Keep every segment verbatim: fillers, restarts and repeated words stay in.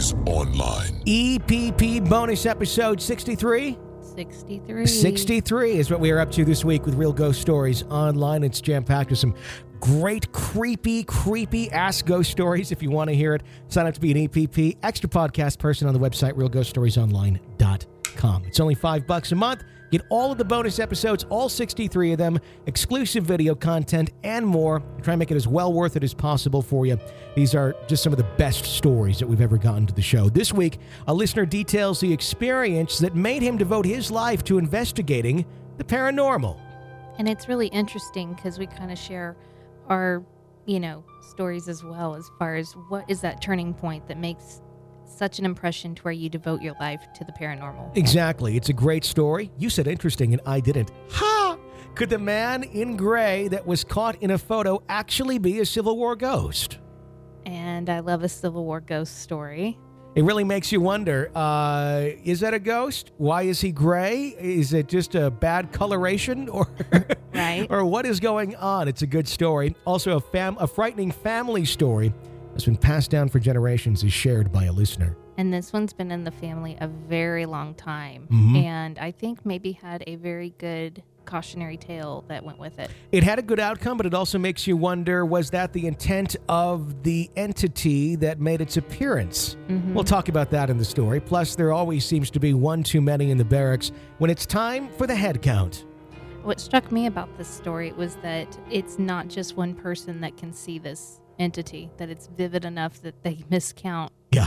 Stories Online. E P P bonus episode sixty-three? sixty-three. sixty-three is what we are up to this week with Real Ghost Stories Online. It's jam-packed with some great, creepy, creepy Ask Ghost Stories. If you want to hear it, sign up to be an E P P extra podcast person on the website, real ghost stories online dot com. It's only five bucks a month. Get all of the bonus episodes, all sixty-three of them, exclusive video content, and more. Try and make it as well worth it as possible for you. These are just some of the best stories that we've ever gotten to the show. This week, a listener details the experience that made him devote his life to investigating the paranormal. And it's really interesting because we kind of share our, you know, stories as well, as far as what is that turning point that makes such an impression to where you devote your life to the paranormal. Exactly. It's a great story. You said interesting, and I didn't. Ha! Could the man in gray that was caught in a photo actually be a Civil War ghost? And I love a Civil War ghost story. It really makes you wonder, uh, is that a ghost? Why is he gray? Is it just a bad coloration? Or, right. or what is going on? It's a good story. Also, a, fam- a frightening family story that's been passed down for generations is shared by a listener. And this one's been in the family a very long time. Mm-hmm. And I think maybe had a very good cautionary tale that went with it. It had a good outcome, but it also makes you wonder, was that the intent of the entity that made its appearance? Mm-hmm. We'll talk about that in the story. Plus, there always seems to be one too many in the barracks when it's time for the head count. What struck me about this story was that it's not just one person that can see this entity, that it's vivid enough that they miscount. Yeah.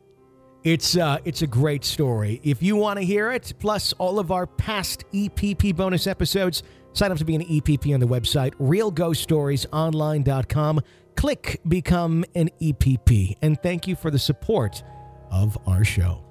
It's uh, it's a great story. If you want to hear it, plus all of our past E P P bonus episodes, sign up to be an E P P on the website, real ghost stories online dot com. Click Become an E P P. And thank you for the support of our show.